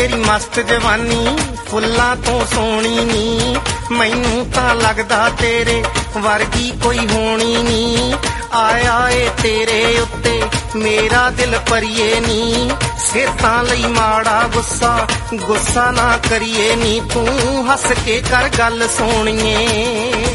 तेरी मस्त जवानी फुल्लां तो सोहनी नी, मैनू तां लगदा तेरे वर्गी कोई होनी नी। आया ए तेरे उत्ते मेरा दिल परिए नी, सेहतां लई माड़ा गुस्सा गुस्सा ना करिए नी, तू हस के कर गल सोहणीए।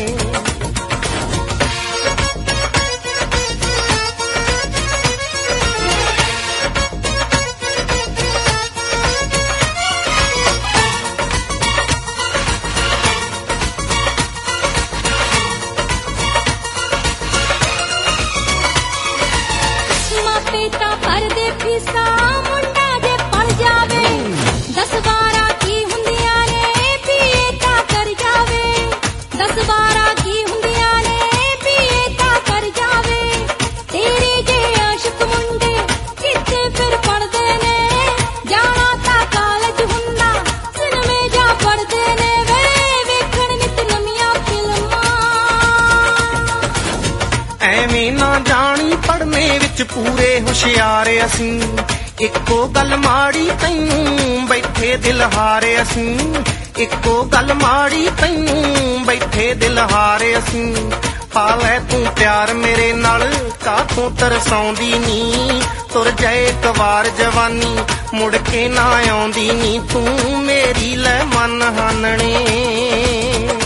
ਐਵੇਂ ਨਾ ਜਾਣੀ ਪੜ੍ਹਨੇ ਵਿੱਚ ਪੂਰੇ ਹੁਸ਼ਿਆਰ ਅਸੀਂ, ਇੱਕੋ ਗੱਲ ਮਾੜੀ ਤੈਨੂੰ ਬੈਠੇ ਦਿਲ ਹਾਰੇ ਅਸੀਂ, ਇੱਕੋ ਗੱਲ ਮਾੜੀ ਤੈਨੂੰ ਬੈਠੇ ਦਿਲ ਹਾਰੇ ਅਸੀਂ। ਪਾ ਲੈ ਤੂੰ ਪਿਆਰ ਮੇਰੇ ਨਾਲ ਕਾਹਤੋਂ ਤਰਸਾਉਂਦੀ ਨੀ, ਤੁਰ ਜਾਏ ਇੱਕ ਵਾਰ ਜਵਾਨੀ ਮੁੜ ਕੇ ਨਾ ਆਉਂਦੀ ਨੀ, ਤੂੰ ਮੇਰੀ ਲੈ ਮਨ ਹਾਨਣੇ।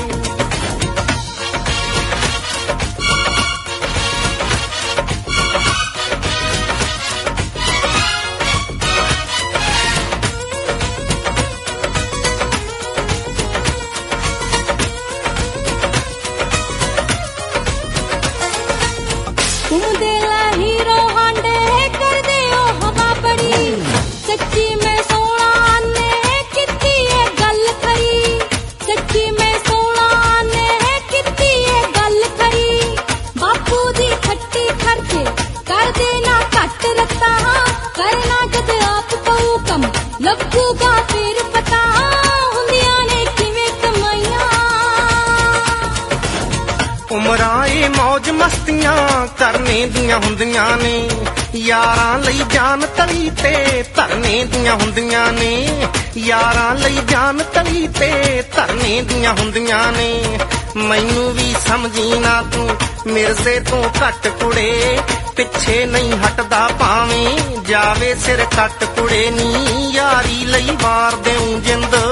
उमरां ए मौज मस्तियां करने दियां हुंदियां ने, यारां लई जान तली ते धरने दियां हुंदियां ने, यारां लई जान तली ते धरने दियां हुंदियां ने। मैनू भी समझी ना तू मिर्जे तो घट कुड़े, पिछे नहीं हटदा भावें जावे सिर कट कुड़े नी, यारी लई मार देऊं जिंद।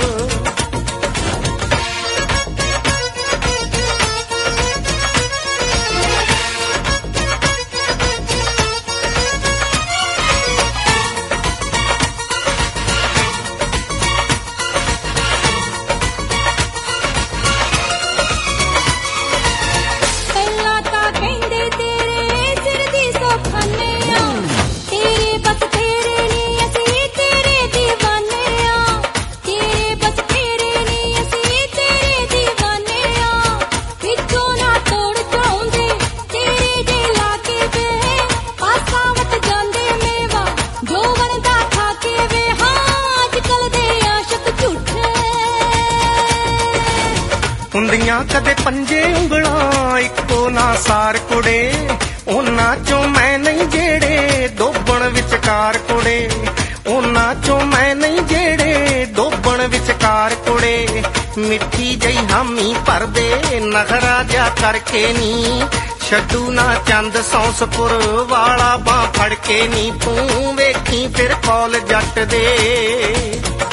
ਹੁੰਦੀਆਂ ਕਦੇ ਪੰਜੇ ਉਂਗਲਾਂ ਇੱਕੋ ਨਾ ਸਾਰ ਕੁੜੇ, ਉਹਨਾਂ ਚੋਂ ਮੈਂ ਨਹੀਂ ਜਿਹੜੇ ਡੋਬਣ ਵਿਚਕਾਰ ਕੁੜੇ, ਉਹਨਾਂ ਚੋਂ ਮੈਂ ਨਹੀਂ ਜਿਹੜੇ ਡੋਬਣ ਵਿਚਕਾਰ ਕੁੜੇ। ਮਿੱਠੀ ਜਈ ਹਾਮੀ ਭਰਦੇ ਨਖਰਾ ਜਾ ਕਰਕੇ ਨੀ, ਛੱਡੂ ਨਾ ਚੰਦ ਸੌਂਸਪੁਰ ਵਾਲਾ ਬਾਂਹ ਫੜ ਕੇ ਨੀ, ਤੂੰ ਵੇਖੀ ਫਿਰ ਕੌਲ ਜੱਟ ਦੇ।